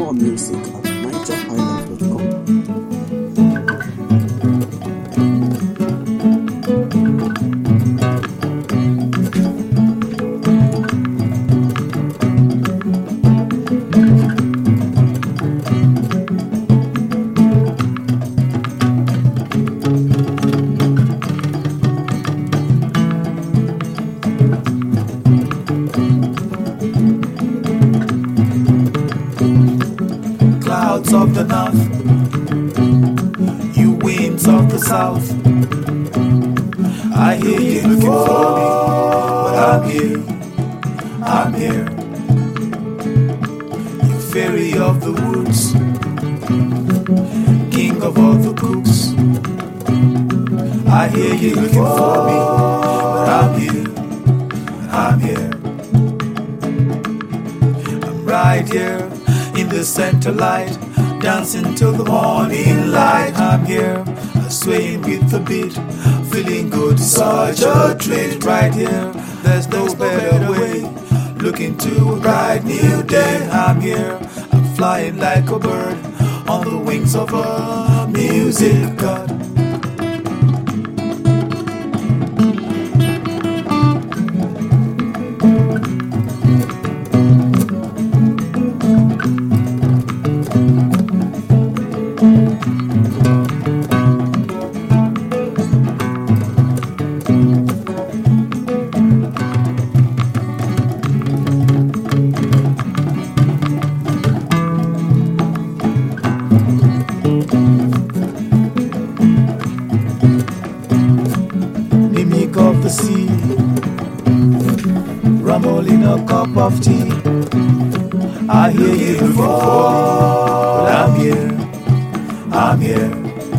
More music at nigerhighlife.com. Clouds of the north, you winds of the south. I hear you looking for me, but I'm here. You fairy of the woods, king of all the cooks. I hear you looking for me, but I'm here. I'm right here in the center light, dancing till the morning light. I'm here, swaying with the beat, feeling good, such a treat. Right here, there's no better way, looking to a bright new day. I'm here, I'm flying like a bird on the wings of a music god. Mimic of the sea, rumble in a cup of tea. I hear you before, but I'm here.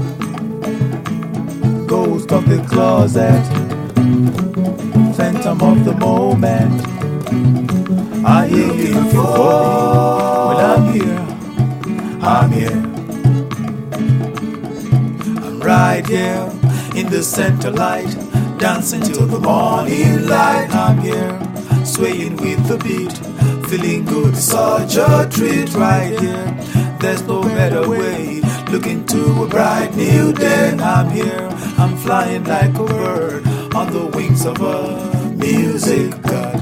Ghost of the closet, phantom of the moment. I hear you before, but I'm here. I'm right here in the center light, dancing till the morning light. I'm here, swaying with the beat, feeling good, such a treat. Right here, there's no better way, looking to a bright new day. I'm here, I'm flying like a bird on the wings of a music god.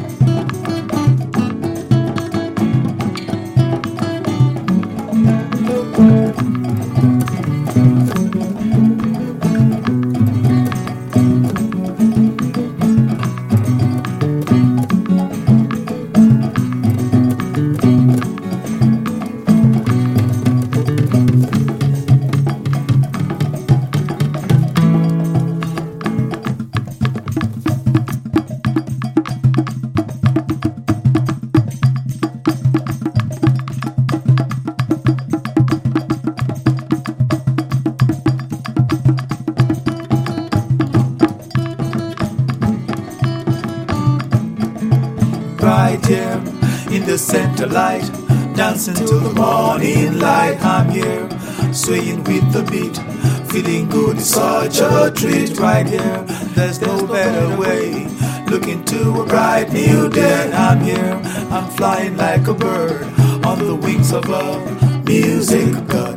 Right here in the center light, dancing till the morning light. I'm here, swaying with the beat, feeling good, it's such a treat. Right here, there's no better way, looking to a bright new day. I'm here, I'm flying like a bird on the wings of a music god.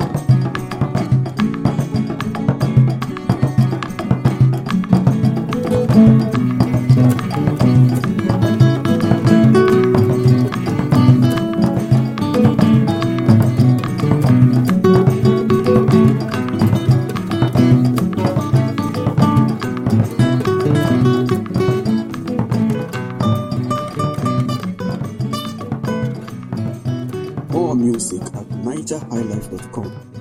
More music at nigerhighlife.com.